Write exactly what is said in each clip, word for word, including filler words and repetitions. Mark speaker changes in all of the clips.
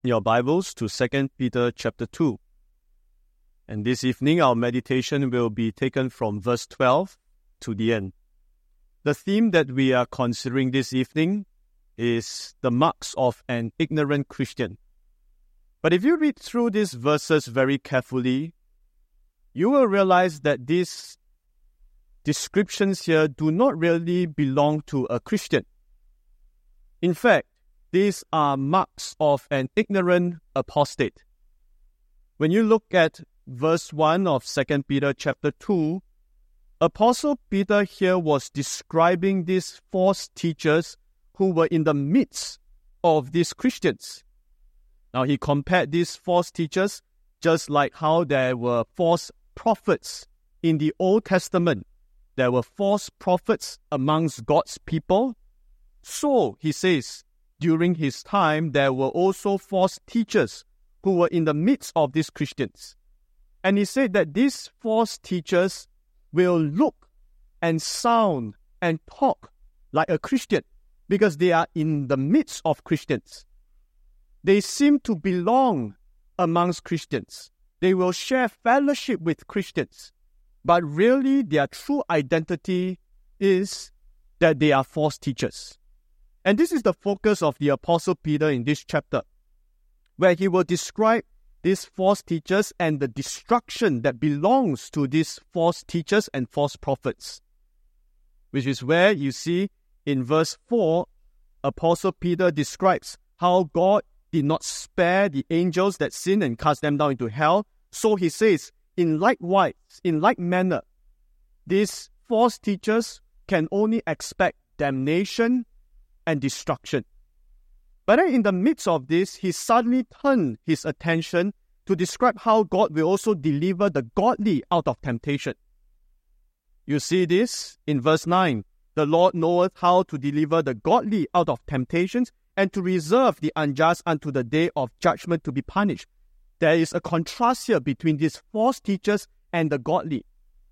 Speaker 1: your Bibles to Second Peter chapter two. And this evening, our meditation will be taken from verse twelve to the end. The theme that we are considering this evening is the marks of an ignorant Christian. But if you read through these verses very carefully, you will realize that these descriptions here do not really belong to a Christian. In fact, these are marks of an ignorant apostate. When you look at verse one of Second Peter chapter two, Apostle Peter here was describing these false teachers who were in the midst of these Christians. Now he compared these false teachers just like how there were false prophets in the Old Testament. There were false prophets amongst God's people. So, he says, during his time, there were also false teachers who were in the midst of these Christians. And he said that these false teachers will look and sound and talk like a Christian because they are in the midst of Christians. They seem to belong amongst Christians. They will share fellowship with Christians. But really, their true identity is that they are false teachers. And this is the focus of the Apostle Peter in this chapter, where he will describe these false teachers and the destruction that belongs to these false teachers and false prophets. Which is where you see in verse four, Apostle Peter describes how God did not spare the angels that sinned and cast them down into hell. So he says, in like wise, in like manner, these false teachers can only expect damnation and destruction. But then in the midst of this, he suddenly turned his attention to describe how God will also deliver the godly out of temptation. You see this in verse nine. The Lord knoweth how to deliver the godly out of temptations and to reserve the unjust unto the day of judgment to be punished. There is a contrast here between these false teachers and the godly.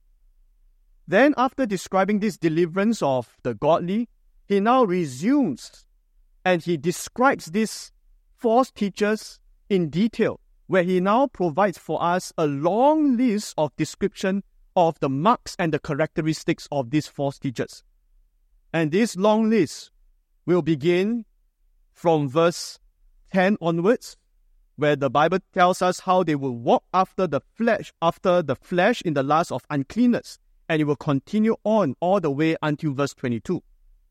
Speaker 1: Then after describing this deliverance of the godly, he now resumes and he describes these false teachers in detail, where he now provides for us a long list of description of the marks and the characteristics of these false teachers. And this long list will begin from verse ten onwards, where the Bible tells us how they will walk after the flesh, after the flesh in the lust of uncleanness, and it will continue on all the way until verse twenty-two.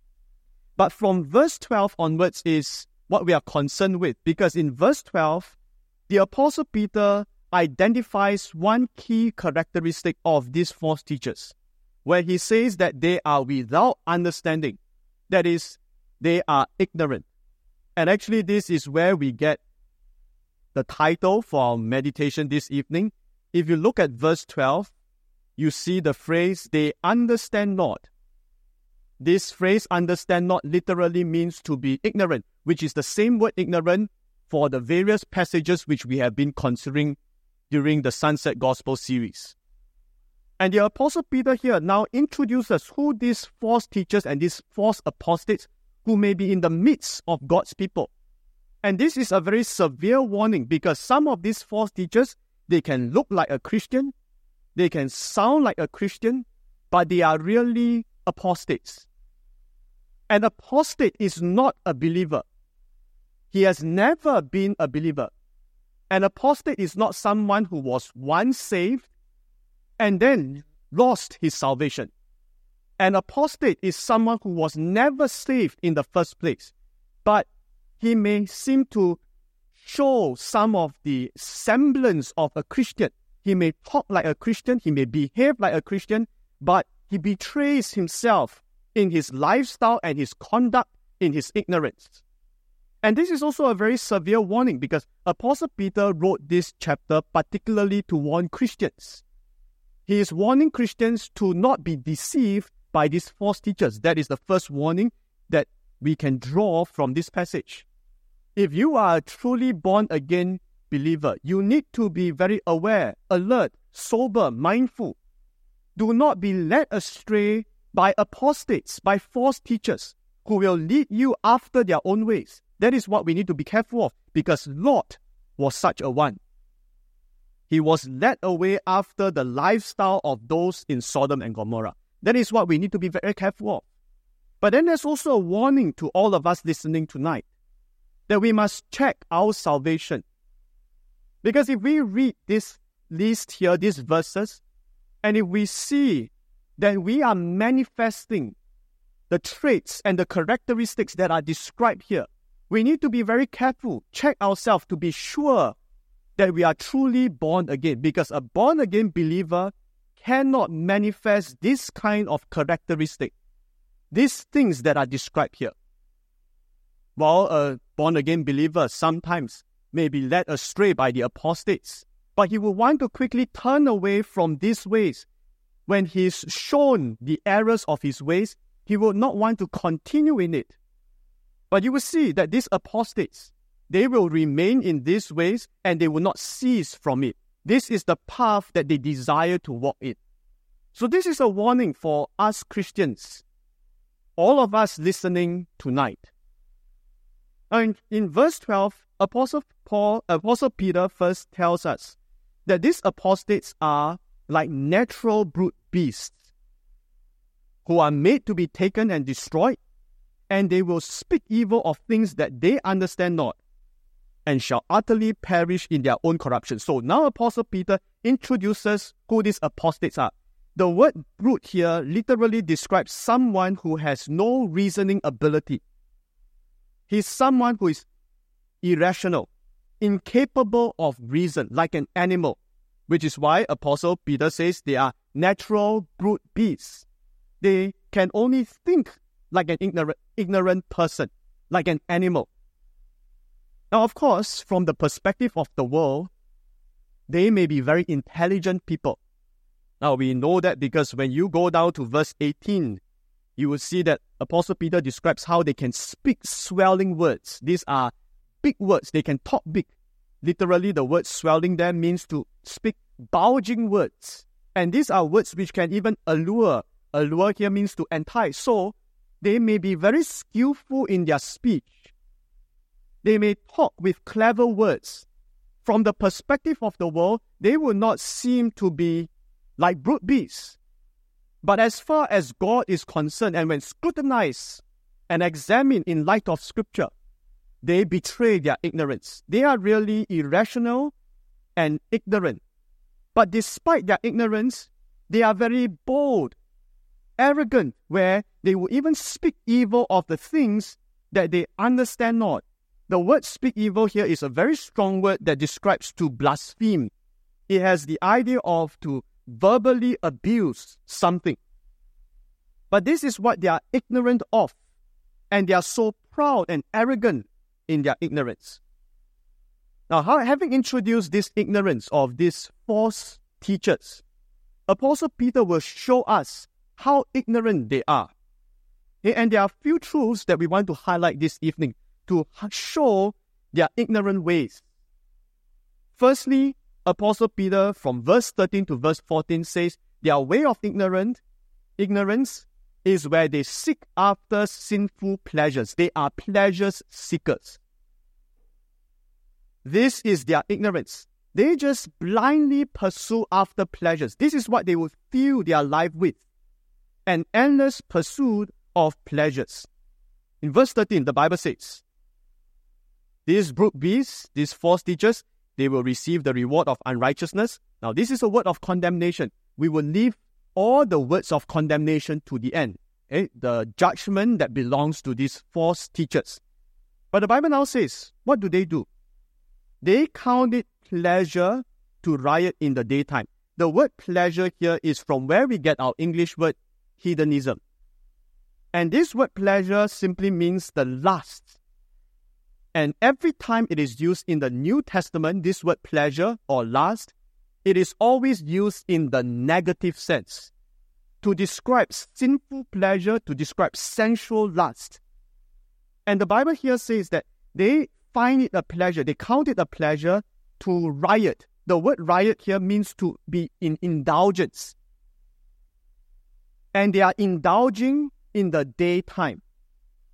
Speaker 1: But from verse twelve onwards is what we are concerned with, because in verse twelve, the Apostle Peter identifies one key characteristic of these false teachers, where he says that they are without understanding. That is, they are ignorant. And actually, this is where we get the title for our meditation this evening. If you look at verse twelve, you see the phrase, they understand not. This phrase, understand not, literally means to be ignorant, which is the same word ignorant for the various passages which we have been considering during the Sunset Gospel series. And the Apostle Peter here now introduces who these false teachers and these false apostates who may be in the midst of God's people. And this is a very severe warning, because some of these false teachers, they can look like a Christian, they can sound like a Christian, but they are really apostates. An apostate is not a believer. He has never been a believer. An apostate is not someone who was once saved and then lost his salvation. An apostate is someone who was never saved in the first place, but he may seem to show some of the semblance of a Christian. He may talk like a Christian, he may behave like a Christian, but he betrays himself in his lifestyle and his conduct in his ignorance. And this is also a very severe warning, because Apostle Peter wrote this chapter particularly to warn Christians. He is warning Christians to not be deceived by these false teachers. That is the first warning that we can draw from this passage. If you are a truly born-again believer, you need to be very aware, alert, sober, mindful. Do not be led astray by apostates, by false teachers who will lead you after their own ways. That is what we need to be careful of, because Lot was such a one. He was led away after the lifestyle of those in Sodom and Gomorrah. That is what we need to be very careful of. But then there's also a warning to all of us listening tonight, that we must check our salvation. Because if we read this list here, these verses, and if we see that we are manifesting the traits and the characteristics that are described here, we need to be very careful, check ourselves to be sure that we are truly born again. Because a born-again believer cannot manifest this kind of characteristic, these things that are described here. While a born-again believer sometimes may be led astray by the apostates, but he will want to quickly turn away from these ways. When he's shown the errors of his ways, he will not want to continue in it. But you will see that these apostates, they will remain in these ways and they will not cease from it. This is the path that they desire to walk in. So this is a warning for us Christians, all of us listening tonight. And in verse twelve, Apostle Paul, Apostle Peter first tells us that these apostates are like natural brute beasts who are made to be taken and destroyed, and they will speak evil of things that they understand not, and shall utterly perish in their own corruption. So now Apostle Peter introduces who these apostates are. The word brute here literally describes someone who has no reasoning ability. He's someone who is irrational, incapable of reason, like an animal, which is why Apostle Peter says they are natural brute beasts. They can only think like an ignorant, ignorant person, like an animal. Now, of course, from the perspective of the world, they may be very intelligent people. Now, we know that because when you go down to verse eighteen, you will see that Apostle Peter describes how they can speak swelling words. These are big words. They can talk big. Literally, the word swelling there means to speak bulging words. And these are words which can even allure. Allure here means to entice. So, they may be very skillful in their speech. They may talk with clever words. From the perspective of the world, they will not seem to be like brute beasts. But as far as God is concerned, and when scrutinized and examined in light of Scripture, they betray their ignorance. They are really irrational and ignorant. But despite their ignorance, they are very bold, arrogant, where they will even speak evil of the things that they understand not. The word speak evil here is a very strong word that describes to blaspheme. It has the idea of to verbally abuse something. But this is what they are ignorant of, and they are so proud and arrogant in their ignorance. Now, how, having introduced this ignorance of these false teachers, Apostle Peter will show us how ignorant they are. And there are a few truths that we want to highlight this evening to show their ignorant ways. Firstly, Apostle Peter from verse thirteen to verse fourteen says their way of ignorant, ignorance is where they seek after sinful pleasures. They are pleasures seekers. This is their ignorance. They just blindly pursue after pleasures. This is what they will fill their life with. An endless pursuit of pleasures. In verse thirteen, the Bible says, these brute beasts, these false teachers, they will receive the reward of unrighteousness. Now, this is a word of condemnation. We will leave all the words of condemnation to the end. Okay? The judgment that belongs to these false teachers. But the Bible now says, what do they do? They count it pleasure to riot in the daytime. The word pleasure here is from where we get our English word hedonism. And this word pleasure simply means the lust. And every time it is used in the New Testament, this word pleasure or lust, it is always used in the negative sense. To describe sinful pleasure, to describe sensual lust. And the Bible here says that they find it a pleasure, they count it a pleasure to riot. The word riot here means to be in indulgence. And they are indulging in the daytime.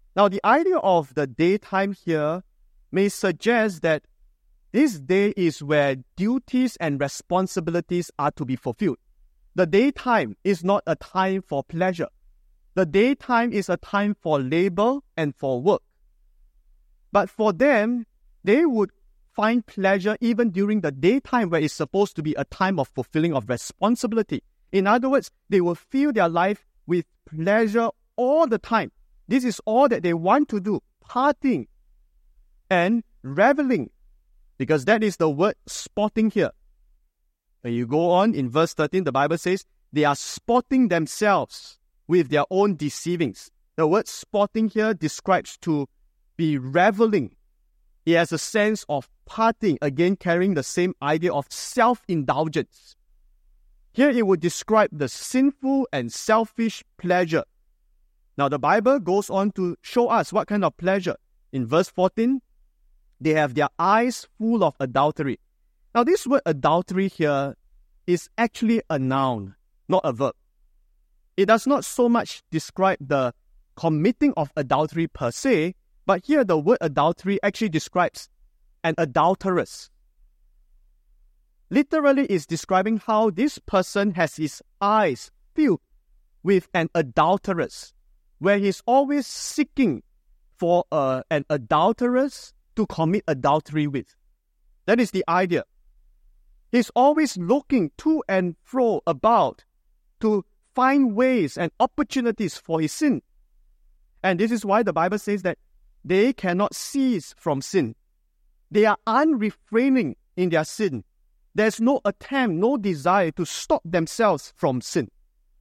Speaker 1: Now, the idea of the daytime here may suggest that this day is where duties and responsibilities are to be fulfilled. The daytime is not a time for pleasure. The daytime is a time for labor and for work. But for them, they would find pleasure even during the daytime where it's supposed to be a time of fulfilling of responsibility. In other words, they will fill their life with pleasure all the time. This is all that they want to do, partying and reveling, because that is the word sporting here. When you go on in verse thirteen, the Bible says they are sporting themselves with their own deceivings. The word sporting here describes to be reveling. It has a sense of partying, again carrying the same idea of self-indulgence. Here it would describe the sinful and selfish pleasure. Now the Bible goes on to show us what kind of pleasure. In verse fourteen, they have their eyes full of adultery. Now this word adultery here is actually a noun, not a verb. It does not so much describe the committing of adultery per se, but here the word adultery actually describes an adulteress. Literally, it's describing how this person has his eyes filled with an adulteress, where he's always seeking for uh, an adulteress to commit adultery with. That is the idea. He's always looking to and fro about to find ways and opportunities for his sin. And this is why the Bible says that they cannot cease from sin. They are unrefraining in their sin. There's no attempt, no desire to stop themselves from sin.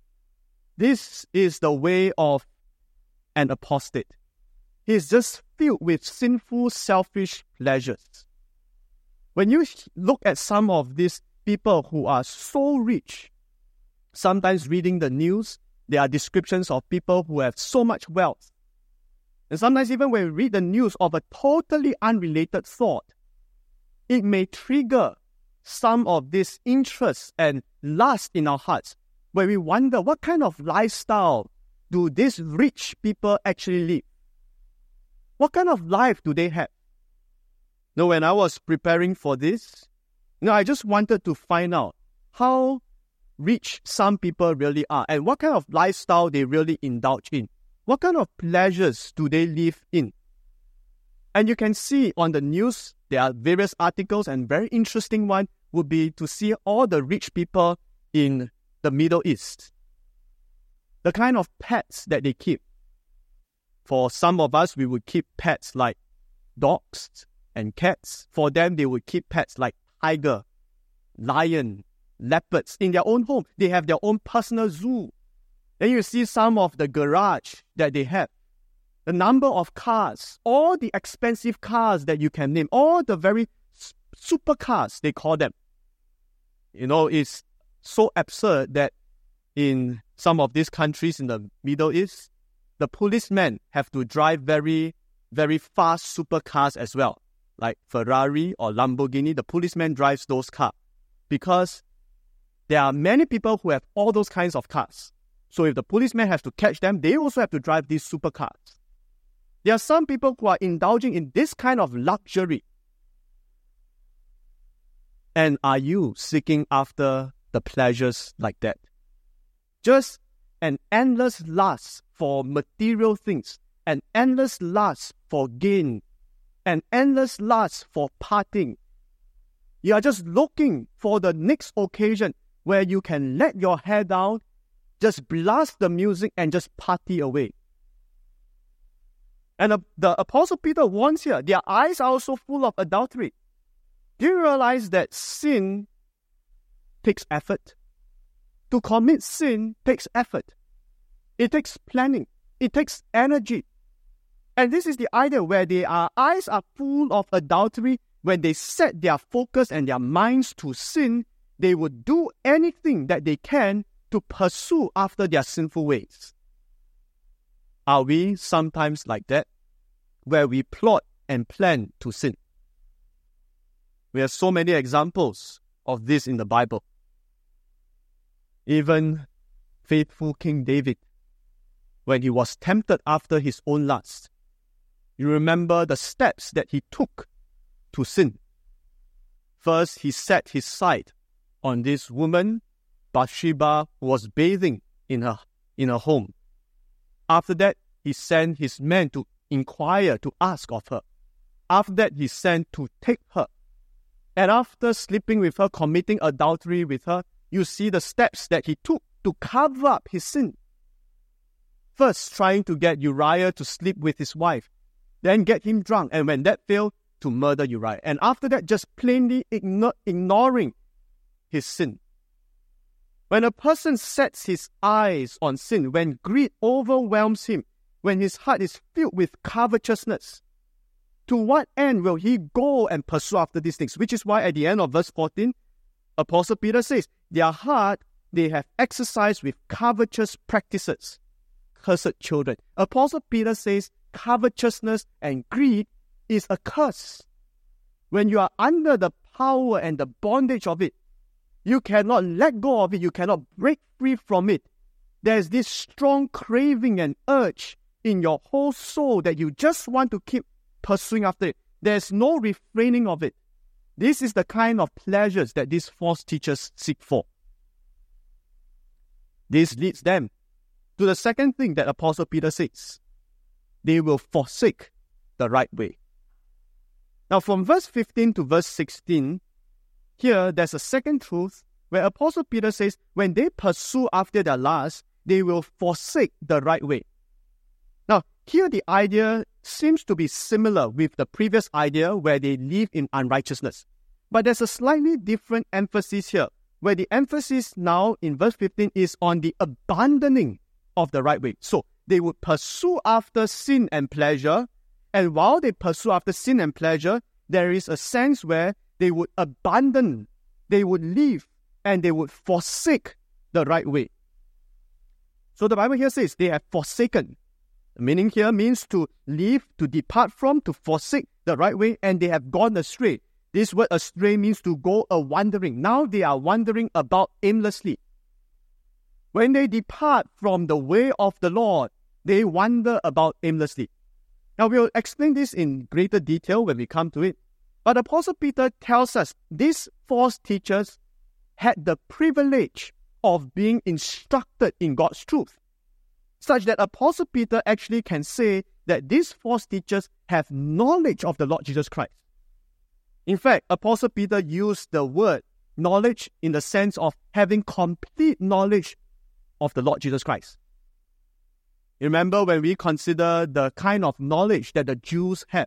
Speaker 1: This is the way of an apostate. He's just filled with sinful, selfish pleasures. When you look at some of these people who are so rich, sometimes reading the news, there are descriptions of people who have so much wealth. And sometimes even when we read the news of a totally unrelated thought, it may trigger some of this interest and lust in our hearts, where we wonder what kind of lifestyle do these rich people actually live? What kind of life do they have? You know, when I was preparing for this, you know, I just wanted to find out how rich some people really are and what kind of lifestyle they really indulge in. What kind of pleasures do they live in? And you can see on the news, there are various articles, and very interesting one would be to see all the rich people in the Middle East. The kind of pets that they keep. For some of us, we would keep pets like dogs and cats. For them, they would keep pets like tiger, lion, leopards in their own home. They have their own personal zoo. Then you see some of the garage that they have. The number of cars, all the expensive cars that you can name, all the very super cars, they call them. You know, it's so absurd that in some of these countries in the Middle East, the policemen have to drive very, very fast supercars as well. Like Ferrari or Lamborghini, the policeman drives those cars. Because there are many people who have all those kinds of cars. So if the policemen have to catch them, they also have to drive these supercars. There are some people who are indulging in this kind of luxury. And are you seeking after the pleasures like that? Just an endless lust for material things, an endless lust for gain, an endless lust for partying. You are just looking for the next occasion where you can let your hair down, just blast the music and just party away. And the, the Apostle Peter warns here, their eyes are also full of adultery. Do you realize that sin takes effort? To commit sin takes effort. It takes planning. It takes energy. And this is the idea where their eyes are full of adultery. When they set their focus and their minds to sin, they would do anything that they can to pursue after their sinful ways. Are we sometimes like that, where we plot and plan to sin? We have so many examples of this in the Bible. Even faithful King David, when he was tempted after his own lust, You remember the steps that he took to sin. First, he set his sight on this woman, Bathsheba, who was bathing in her, in her home. After that, he sent his men to inquire, to ask of her. After that, he sent to take her. And after sleeping with her, committing adultery with her, you see the steps that he took to cover up his sin. First, trying to get Uriah to sleep with his wife, then get him drunk, and when that failed, to murder Uriah. And after that, just plainly igno- ignoring his sin. When a person sets his eyes on sin, when greed overwhelms him, when his heart is filled with covetousness, to what end will he go and pursue after these things? Which is why at the end of verse fourteen, Apostle Peter says, their heart they have exercised with covetous practices. Cursed children. Apostle Peter says covetousness and greed is a curse. When you are under the power and the bondage of it, you cannot let go of it. You cannot break free from it. There's this strong craving and urge in your whole soul that you just want to keep pursuing after it. There's no refraining of it. This is the kind of pleasures that these false teachers seek for. This leads them to the second thing that Apostle Peter says. They will forsake the right way. Now from verse fifteen to verse sixteen, here there's a second truth where Apostle Peter says, when they pursue after their lust, they will forsake the right way. Now, here the idea seems to be similar with the previous idea where they live in unrighteousness. But there's a slightly different emphasis here, where the emphasis now in verse fifteen is on the abandoning of the right way. So, they would pursue after sin and pleasure, and while they pursue after sin and pleasure, there is a sense where they would abandon, they would leave, and they would forsake the right way. So the Bible here says they have forsaken. The meaning here means to leave, to depart from, to forsake the right way, and they have gone astray. This word astray means to go a-wandering. Now they are wandering about aimlessly. When they depart from the way of the Lord, they wander about aimlessly. Now we'll explain this in greater detail when we come to it. But Apostle Peter tells us these false teachers had the privilege of being instructed in God's truth, such that Apostle Peter actually can say that these false teachers have knowledge of the Lord Jesus Christ. In fact, Apostle Peter used the word knowledge in the sense of having complete knowledge of the Lord Jesus Christ. Remember when we consider the kind of knowledge that the Jews had.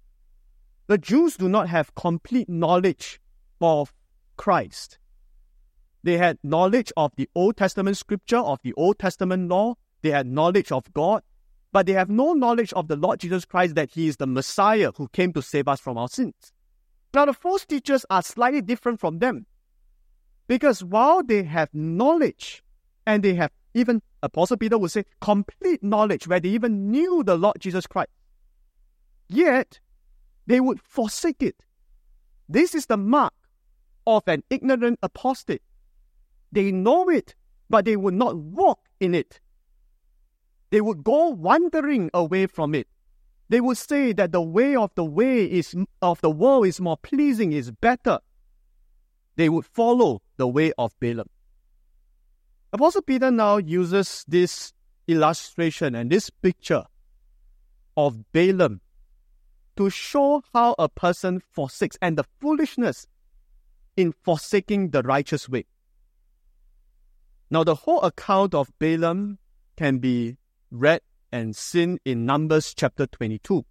Speaker 1: The Jews do not have complete knowledge of Christ. They had knowledge of the Old Testament scripture, of the Old Testament law. They had knowledge of God, but they have no knowledge of the Lord Jesus Christ, that He is the Messiah who came to save us from our sins. Now, the false teachers are slightly different from them, because while they have knowledge, and they have even, Apostle Peter would say, complete knowledge, where they even knew the Lord Jesus Christ, yet they would forsake it. This is the mark of an ignorant apostate. They know it, but they would not walk in it. They would go wandering away from it. They would say that the way of the way is of the world is more pleasing, is better. They would follow the way of Balaam. Apostle Peter now uses this illustration and this picture of Balaam to show how a person forsakes and the foolishness in forsaking the righteous way. Now, the whole account of Balaam can be read and seen in Numbers chapter twenty-two.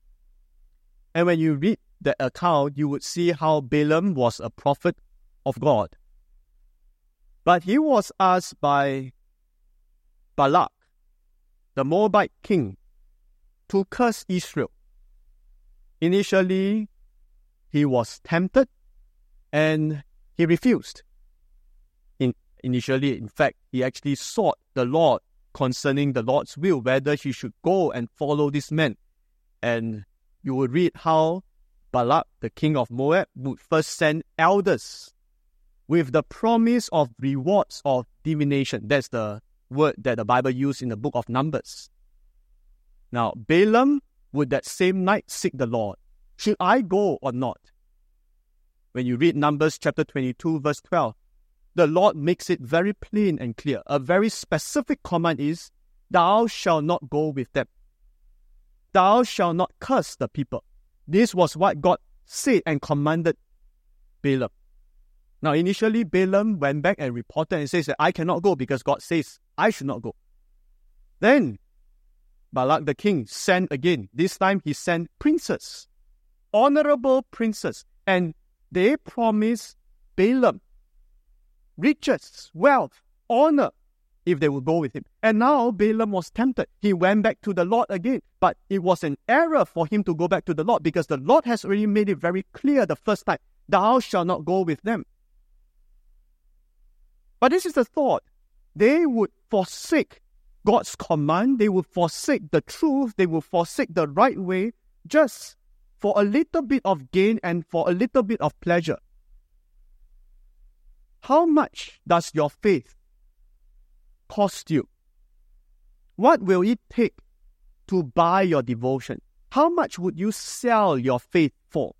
Speaker 1: And when you read the account, you would see how Balaam was a prophet of God. But he was asked by Balak, the Moabite king, to curse Israel. Initially, he was tempted and he refused. In, initially, in fact, he actually sought the Lord concerning the Lord's will, whether he should go and follow this man. And you will read how Balak, the king of Moab, would first send elders with the promise of rewards of divination. That's the word that the Bible used in the book of Numbers. Now, Balaam would that same night seek the Lord. Should I go or not? When you read Numbers chapter twenty-two, verse twelve, the Lord makes it very plain and clear. A very specific command is, thou shalt not go with them. Thou shalt not curse the people. This was what God said and commanded Balaam. Now, initially, Balaam went back and reported and says that I cannot go because God says I should not go. Then, Balak the king sent again. This time, he sent princes, honorable princes, and they promised Balaam riches, wealth, honor, if they would go with him. And now Balaam was tempted. He went back to the Lord again. But it was an error for him to go back to the Lord because the Lord has already made it very clear the first time, thou shalt not go with them. But this is the thought. They would forsake God's command. They would forsake the truth. They would forsake the right way just for a little bit of gain and for a little bit of pleasure. How much does your faith cost you? What will it take to buy your devotion? How much would you sell your faith for?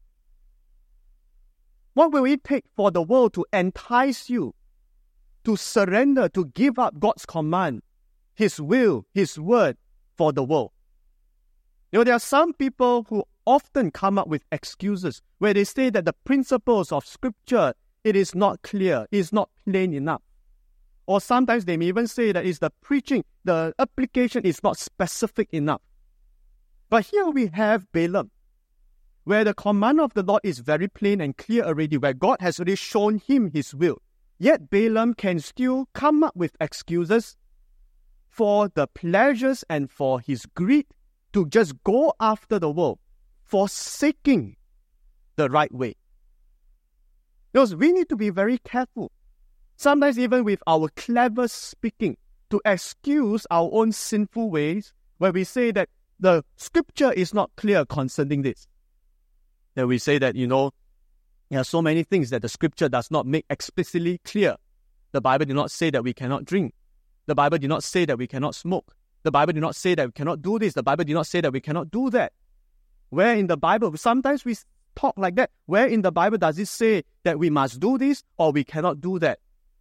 Speaker 1: What will it take for the world to entice you to surrender, to give up God's command, His will, His word for the world? You know, there are some people who often come up with excuses where they say that the principles of Scripture, it is not clear, it is not plain enough. Or sometimes they may even say that it's the preaching, the application is not specific enough. But here we have Balaam, where the command of the Lord is very plain and clear already, where God has already shown him His will. Yet Balaam can still come up with excuses for the pleasures and for his greed to just go after the world, forsaking the right way. Because we need to be very careful, sometimes even with our clever speaking, to excuse our own sinful ways, where we say that the Scripture is not clear concerning this. Then we say that, you know, there are so many things that the Scripture does not make explicitly clear. The Bible did not say that we cannot drink. The Bible did not say that we cannot smoke. The Bible did not say that we cannot do this. The Bible did not say that we cannot do that. Where in the Bible, sometimes we talk like that. Where in the Bible does it say that we must do this or we cannot do that?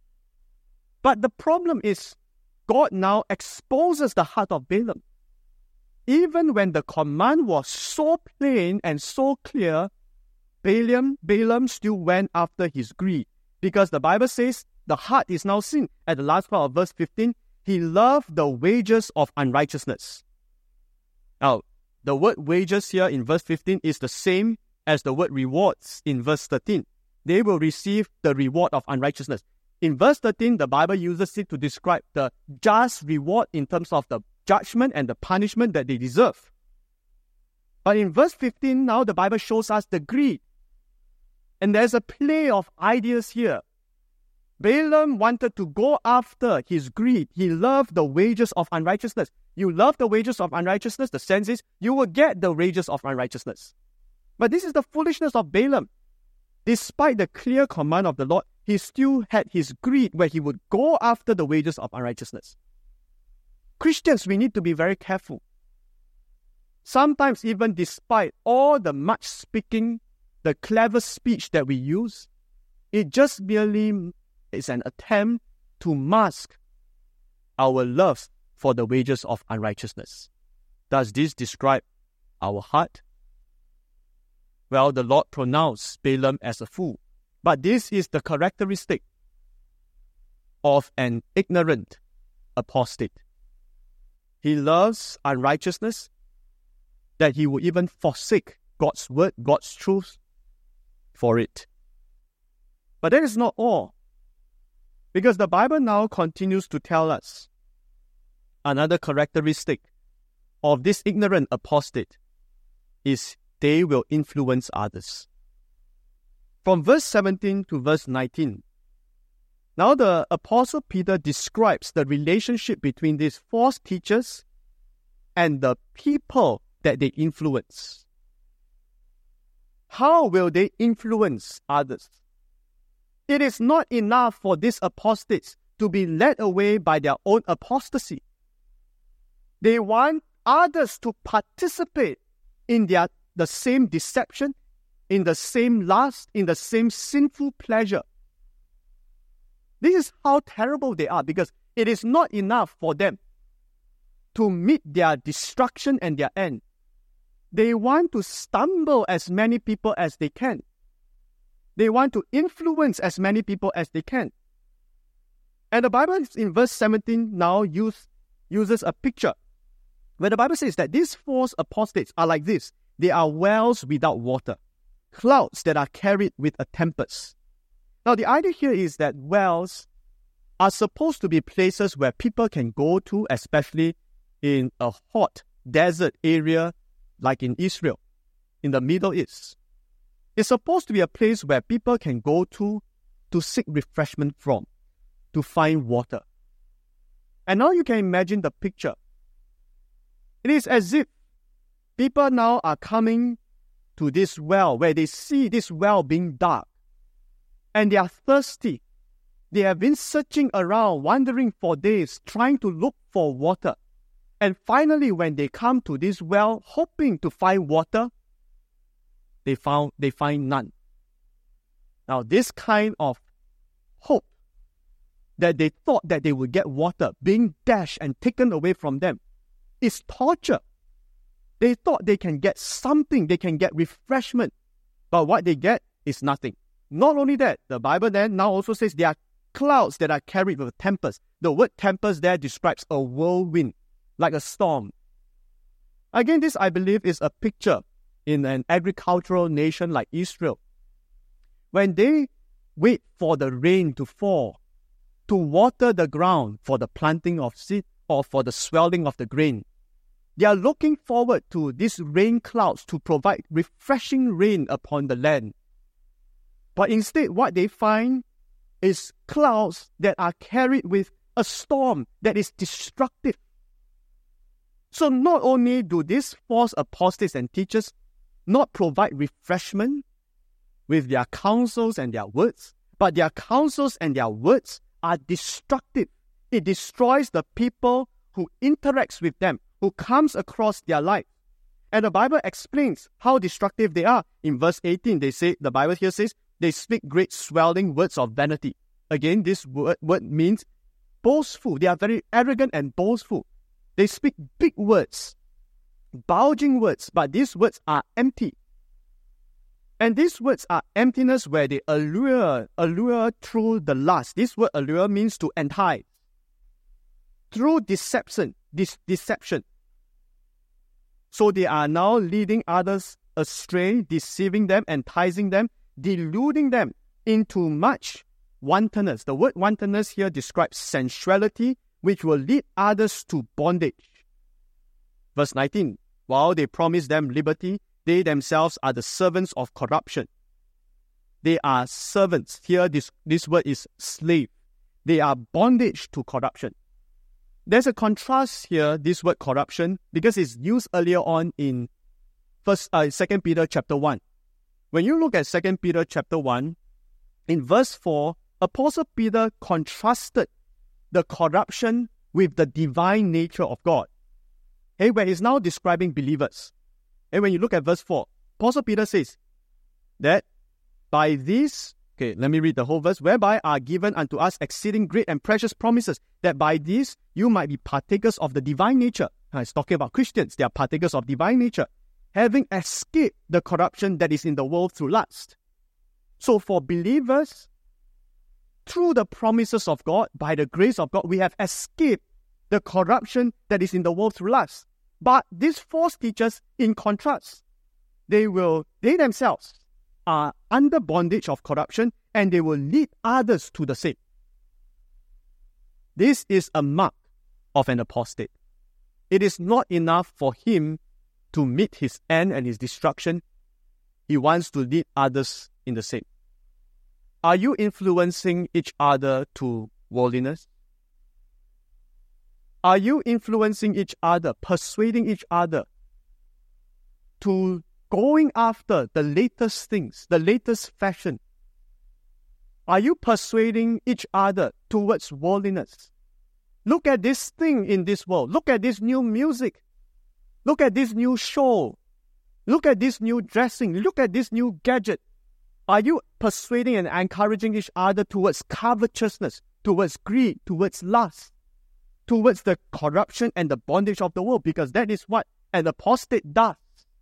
Speaker 1: But the problem is, God now exposes the heart of Balaam. Even when the command was so plain and so clear, Balaam, Balaam still went after his greed. Because the Bible says the heart is now sin. At the last part of verse fifteen, he loved the wages of unrighteousness. Now, the word wages here in verse fifteen is the same as the word rewards in verse thirteen. They will receive the reward of unrighteousness. In verse thirteen, the Bible uses it to describe the just reward in terms of the judgment and the punishment that they deserve. But in verse fifteen, now the Bible shows us the greed. And there's a play of ideas here. Balaam wanted to go after his greed. He loved the wages of unrighteousness. You love the wages of unrighteousness, the sense is you will get the wages of unrighteousness. But this is the foolishness of Balaam. Despite the clear command of the Lord, he still had his greed where he would go after the wages of unrighteousness. Christians, we need to be very careful. Sometimes even despite all the much speaking, the clever speech that we use, it just merely is an attempt to mask our love for the wages of unrighteousness. Does this describe our heart? Well, the Lord pronounced Balaam as a fool. But this is the characteristic of an ignorant apostate. He loves unrighteousness, that he would even forsake God's word, God's truth for it. But that is not all. Because the Bible now continues to tell us another characteristic of this ignorant apostate is they will influence others. From verse seventeen to verse nineteen, now the Apostle Peter describes the relationship between these false teachers and the people that they influence. How will they influence others? It is not enough for these apostates to be led away by their own apostasy. They want others to participate in their the same deception, in the same lust, in the same sinful pleasure. This is how terrible they are, because it is not enough for them to meet their destruction and their end. They want to stumble as many people as they can. They want to influence as many people as they can. And the Bible in verse seventeen now use, uses a picture where the Bible says that these false apostates are like this. They are wells without water, clouds that are carried with a tempest. Now the idea here is that wells are supposed to be places where people can go to, especially in a hot desert area like in Israel, in the Middle East. It's supposed to be a place where people can go to to seek refreshment from, to find water. And now you can imagine the picture. It is as if people now are coming to this well, where they see this well being dark, and they are thirsty. They have been searching around, wandering for days, trying to look for water. And finally, when they come to this well, hoping to find water, they found they find none. Now, this kind of hope that they thought that they would get water being dashed and taken away from them is torture. They thought they can get something, they can get refreshment, but what they get is nothing. Not only that, the Bible then now also says there are clouds that are carried with a tempest. The word tempest there describes a whirlwind, like a storm. Again, this I believe is a picture in an agricultural nation like Israel. When they wait for the rain to fall, to water the ground for the planting of seed or for the swelling of the grain, they are looking forward to these rain clouds to provide refreshing rain upon the land. But instead, what they find is clouds that are carried with a storm that is destructive. So not only do these false apostates and teachers not provide refreshment with their counsels and their words, but their counsels and their words are destructive. It destroys the people who interacts with them, who comes across their life. And the Bible explains how destructive they are. In verse eighteen, they say, the Bible here says, they speak great swelling words of vanity. Again, this word, word means boastful. They are very arrogant and boastful. They speak big words, bulging words, but these words are empty. And these words are emptiness where they allure, allure through the lust. This word allure means to entice. Through deception, this deception. So they are now leading others astray, deceiving them, enticing them, deluding them into much wantonness. The word wantonness here describes sensuality, which will lead others to bondage. Verse nineteen, while they promise them liberty, they themselves are the servants of corruption. They are servants. Here, this, this word is slave. They are bondage to corruption. There's a contrast here, this word corruption, because it's used earlier on in First, uh, Second Peter chapter one. When you look at Second Peter chapter one, in verse four, Apostle Peter contrasted the corruption with the divine nature of God. Hey, where he's now describing believers. And when you look at verse four, Apostle Peter says that by these, okay, let me read the whole verse, whereby are given unto us exceeding great and precious promises, that by these you might be partakers of the divine nature. Now, it's talking about Christians. They are partakers of divine nature, having escaped the corruption that is in the world through lust. So for believers, through the promises of God, by the grace of God, we have escaped the corruption that is in the world through lust. But these false teachers, in contrast, they will, they themselves are under bondage of corruption, and they will lead others to the same. This is a mark of an apostate. It is not enough for him to meet his end and his destruction. He wants to lead others in the same. Are you influencing each other to worldliness? Are you influencing each other, persuading each other to going after the latest things, the latest fashion? Are you persuading each other towards worldliness? Look at this thing in this world. Look at this new music. Look at this new show. Look at this new dressing. Look at this new gadget. Are you persuading and encouraging each other towards covetousness, towards greed, towards lust, towards the corruption and the bondage of the world? Because that is what an apostate does.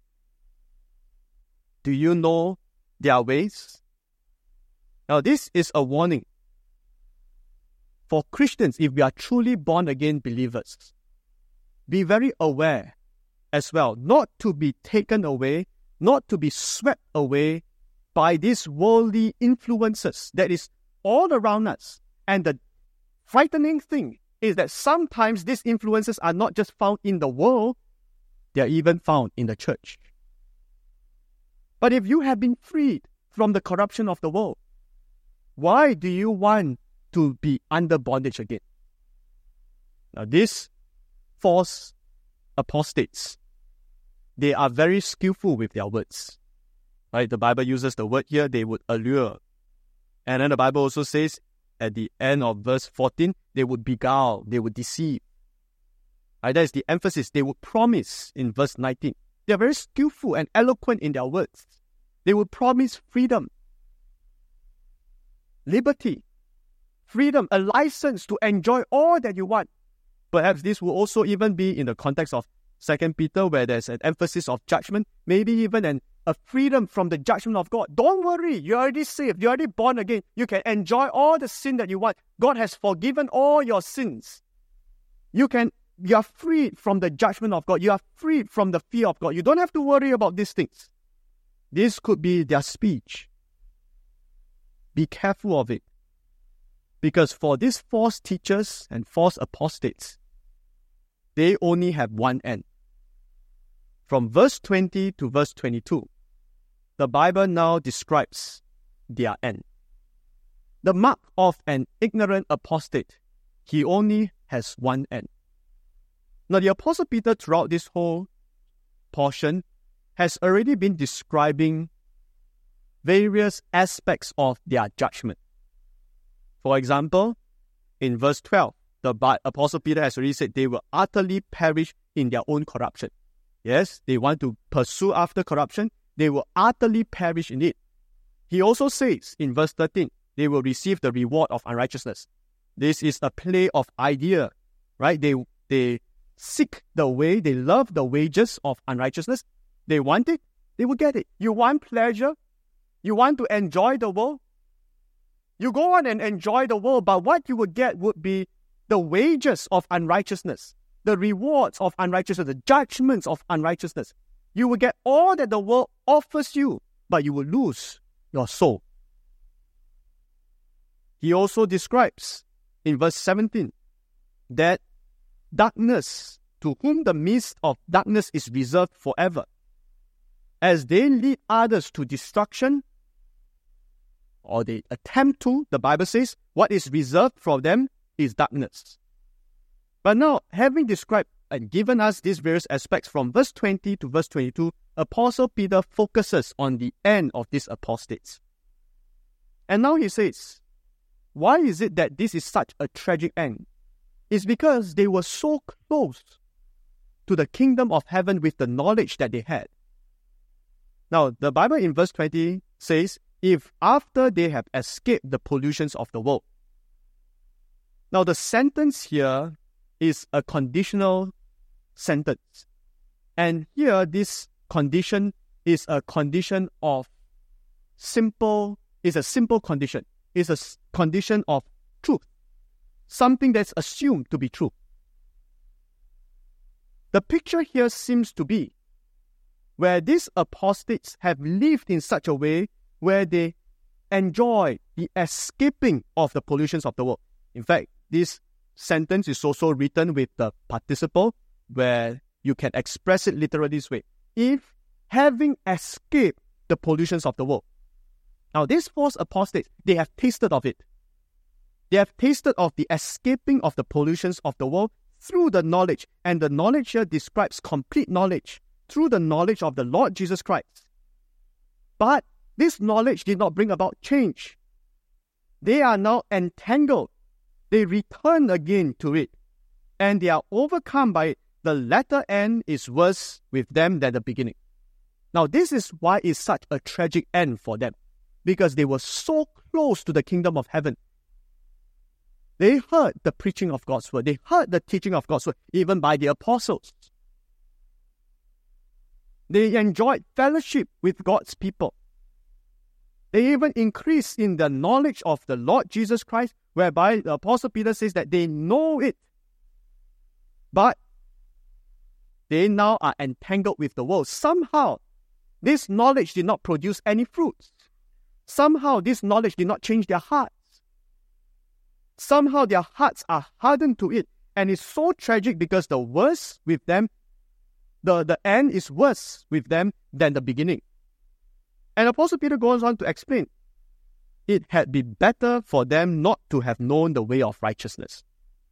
Speaker 1: Do you know their ways? Now, this is a warning for Christians. If we are truly born-again believers, be very aware as well, not to be taken away, not to be swept away by these worldly influences that is all around us. And the frightening thing is that sometimes these influences are not just found in the world, they are even found in the church. But if you have been freed from the corruption of the world, why do you want to be under bondage again? Now, these false apostates, they are very skillful with their words. Right? The Bible uses the word here, they would allure. And then the Bible also says at the end of verse fourteen, they would beguile, they would deceive. Right? That is the emphasis. They would promise in verse nineteen. They are very skillful and eloquent in their words. They would promise freedom, liberty, freedom, a license to enjoy all that you want. Perhaps this will also even be in the context of Second Peter, where there's an emphasis of judgment, maybe even an, a freedom from the judgment of God. Don't worry, you're already saved, you're already born again. You can enjoy all the sin that you want. God has forgiven all your sins. You can, you are freed from the judgment of God. You are freed from the fear of God. You don't have to worry about these things. This could be their speech. Be careful of it. Because for these false teachers and false apostates, they only have one end. From verse twenty to verse twenty-two, the Bible now describes their end. The mark of an ignorant apostate, he only has one end. Now, the Apostle Peter, throughout this whole portion, has already been describing various aspects of their judgment. For example, in verse twelve, the Apostle Peter has already said they will utterly perish in their own corruption. Yes, they want to pursue after corruption. They will utterly perish in it. He also says in verse thirteen, they will receive the reward of unrighteousness. This is a play of idea, right? They, they seek the way, they love the wages of unrighteousness. They want it, they will get it. You want pleasure? You want to enjoy the world? You go on and enjoy the world, but what you would get would be the wages of unrighteousness, the rewards of unrighteousness, the judgments of unrighteousness. You will get all that the world offers you, but you will lose your soul. He also describes in verse seventeen that darkness, to whom the mist of darkness is reserved forever, as they lead others to destruction, or they attempt to, the Bible says, what is reserved for them is darkness. But now, having described and given us these various aspects from verse twenty to verse twenty-two, Apostle Peter focuses on the end of these apostates. And now he says, why is it that this is such a tragic end? It's because they were so close to the kingdom of heaven with the knowledge that they had. Now, the Bible in verse twenty says, if after they have escaped the pollutions of the world. Now, the sentence here is a conditional sentence. And here, this condition is a condition of simple, is a simple condition. It's a condition of truth. Something that's assumed to be true. The picture here seems to be where these apostates have lived in such a way where they enjoy the escaping of the pollutions of the world. In fact, this sentence is also written with the participle, where you can express it literally this way. If having escaped the pollutions of the world. Now, these false apostates, they have tasted of it. They have tasted of the escaping of the pollutions of the world through the knowledge. And the knowledge here describes complete knowledge through the knowledge of the Lord Jesus Christ. But this knowledge did not bring about change. They are now entangled. They return again to it. And they are overcome by it. The latter end is worse with them than the beginning. Now, this is why it's such a tragic end for them, because they were so close to the kingdom of heaven. They heard the preaching of God's word. They heard the teaching of God's word, even by the apostles. They enjoyed fellowship with God's people. They even increased in the knowledge of the Lord Jesus Christ, whereby the Apostle Peter says that they know it. But they now are entangled with the world. Somehow, this knowledge did not produce any fruits. Somehow, this knowledge did not change their hearts. Somehow, their hearts are hardened to it. And it's so tragic because the worst with them, the, the end is worse with them than the beginning. And Apostle Peter goes on to explain, it had been better for them not to have known the way of righteousness.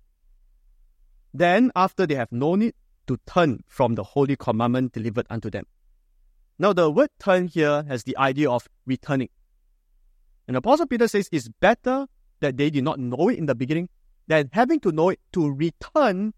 Speaker 1: Then, after they have known it, to turn from the holy commandment delivered unto them. Now, the word turn here has the idea of returning. And Apostle Peter says it's better that they did not know it in the beginning than having to know it to return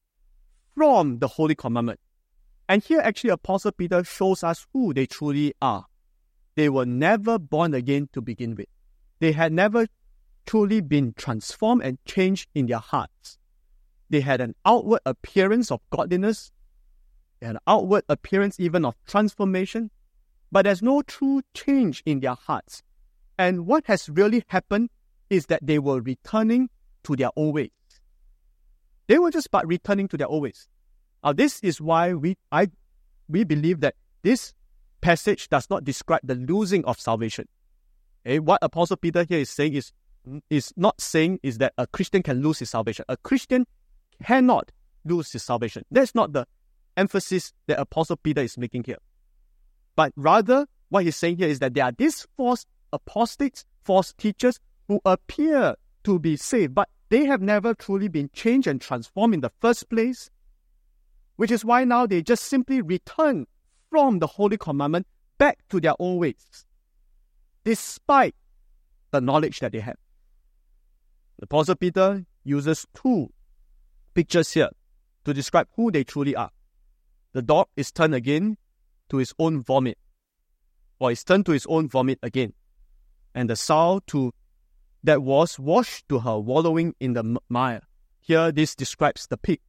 Speaker 1: from the holy commandment. And here actually Apostle Peter shows us who they truly are. They were never born again to begin with. They had never truly been transformed and changed in their hearts. They had an outward appearance of godliness. They had an outward appearance even of transformation. But there's no true change in their hearts. And what has really happened is that they were returning to their old ways. They were just but returning to their old ways. Now, this is why we I we believe that this passage does not describe the losing of salvation. Okay? What Apostle Peter here is saying is, is not saying is that a Christian can lose his salvation. A Christian cannot lose his salvation. That's not the emphasis that Apostle Peter is making here. But rather, what he's saying here is that there are these false apostates, false teachers who appear to be saved, but they have never truly been changed and transformed in the first place, which is why now they just simply return from the holy commandment back to their own ways, despite the knowledge that they have. The Apostle Peter uses two pictures here to describe who they truly are. The dog is turned again to his own vomit, or is turned to his own vomit again, and the sow to that was washed to her wallowing in the mire. Here this describes the pig.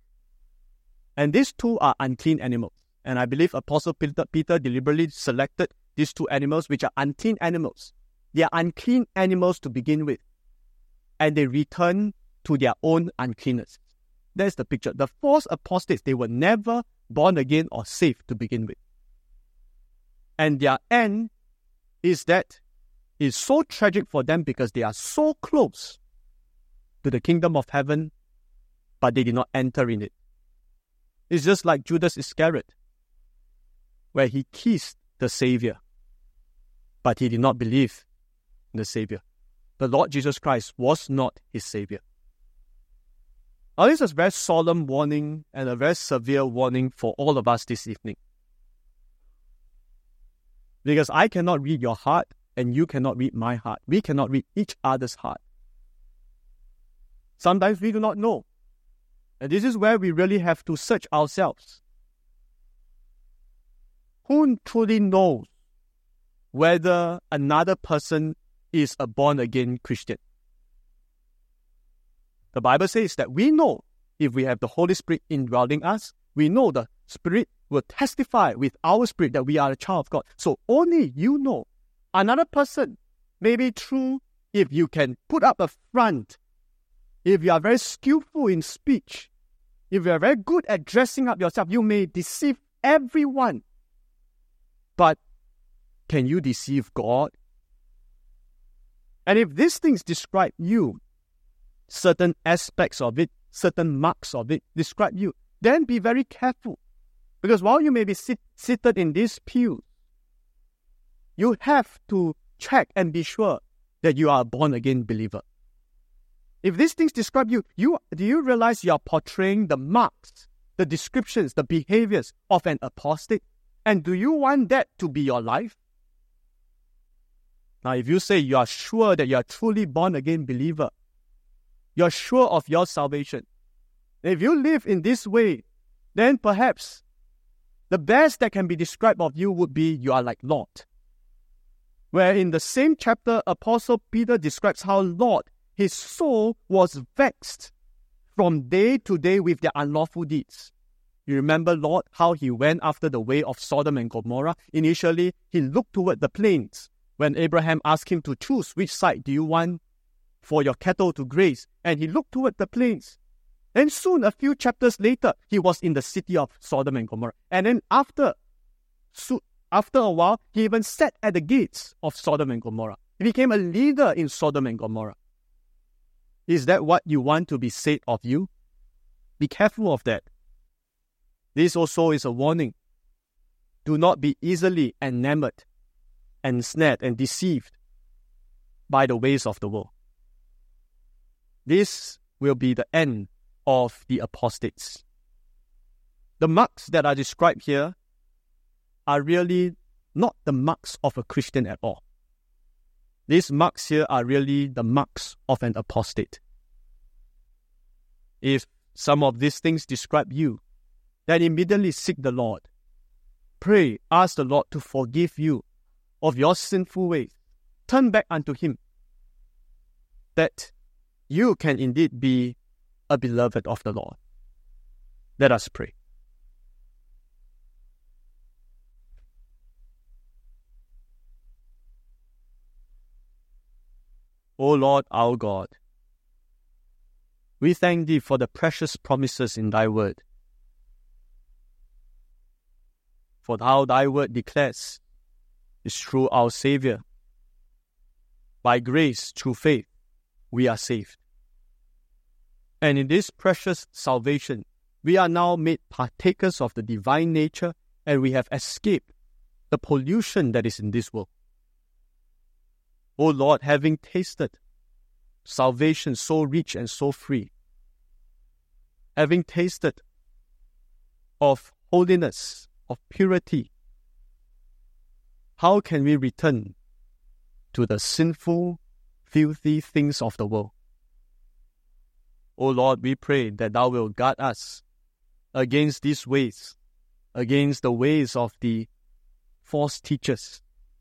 Speaker 1: And these two are unclean animals. And I believe Apostle Peter, Peter deliberately selected these two animals, which are unclean animals. They are unclean animals to begin with. And they return to their own uncleanness. That's the picture. The false apostates, they were never born again or saved to begin with. And their end is that it's so tragic for them because they are so close to the kingdom of heaven, but they did not enter in it. It's just like Judas Iscariot, where he kissed the Savior, but he did not believe in the Savior. The Lord Jesus Christ was not his Savior. Now, this is a very solemn warning and a very severe warning for all of us this evening. Because I cannot read your heart, and you cannot read my heart. We cannot read each other's heart. Sometimes we do not know. And this is where we really have to search ourselves. Who truly knows whether another person is a born-again Christian? The Bible says that we know if we have the Holy Spirit indwelling us, we know the Spirit will testify with our spirit that we are a child of God. So only you know. Another person may be true if you can put up a front, if you are very skillful in speech, if you are very good at dressing up yourself, you may deceive everyone. But can you deceive God? And if these things describe you, certain aspects of it, certain marks of it describe you, then be very careful. Because while you may be sit- seated in these pews, you have to check and be sure that you are a born-again believer. If these things describe you, you, do you realize you are portraying the marks, the descriptions, the behaviors of an apostate? And do you want that to be your life? Now, if you say you are sure that you are truly born-again believer, you are sure of your salvation, if you live in this way, then perhaps The best that can be described of you would be you are like Lot. Where in the same chapter, Apostle Peter describes how Lot, his soul was vexed from day to day with their unlawful deeds. You remember Lot, how he went after the way of Sodom and Gomorrah? Initially, he looked toward the plains. When Abraham asked him to choose which side do you want for your cattle to graze, and he looked toward the plains. Then soon, a few chapters later, he was in the city of Sodom and Gomorrah. And then after, so, after a while, he even sat at the gates of Sodom and Gomorrah. He became a leader in Sodom and Gomorrah. Is that what you want to be said of you? Be careful of that. This also is a warning. Do not be easily enamored, ensnared, and deceived by the ways of the world. This will be the end of the apostates. The marks that are described here are really not the marks of a Christian at all. These marks here are really the marks of an apostate. If some of these things describe you, then immediately seek the Lord. Pray, ask the Lord to forgive you of your sinful ways. Turn back unto Him, that you can indeed be a beloved of the Lord. Let us pray. O Lord our God, we thank Thee for the precious promises in Thy word. For how Thy word declares is through our Saviour. By grace, through faith, we are saved. And in this precious salvation, we are now made partakers of the divine nature, and we have escaped the pollution that is in this world. O Lord, having tasted salvation so rich and so free, having tasted of holiness, of purity, how can we return to the sinful, filthy things of the world? O Lord, we pray that Thou will guard us against these ways, against the ways of the false teachers.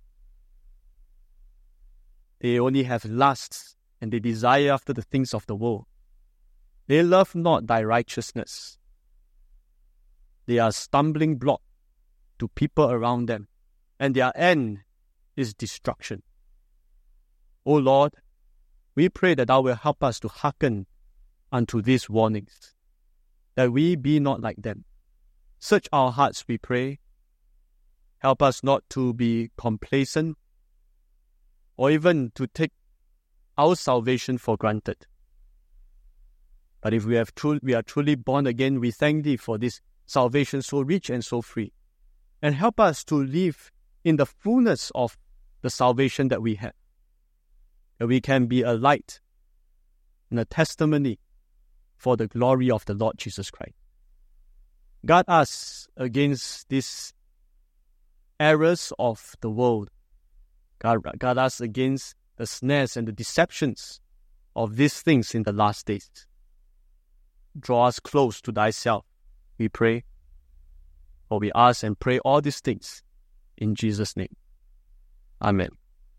Speaker 1: They only have lusts, and they desire after the things of the world. They love not Thy righteousness. They are a stumbling block to people around them, and their end is destruction. O Lord, we pray that Thou will help us to hearken unto these warnings, that we be not like them. Search our hearts, we pray. Help us not to be complacent, or even to take our salvation for granted. But if we have true, we are truly born again, we thank Thee for this salvation so rich and so free. And help us to live in the fullness of the salvation that we have. That we can be a light and a testimony for the glory of the Lord Jesus Christ. Guard us against these errors of the world. Guard, guard us against the snares and the deceptions of these things in the last days. Draw us close to Thyself, we pray. For we ask and pray all these things in Jesus' name. Amen.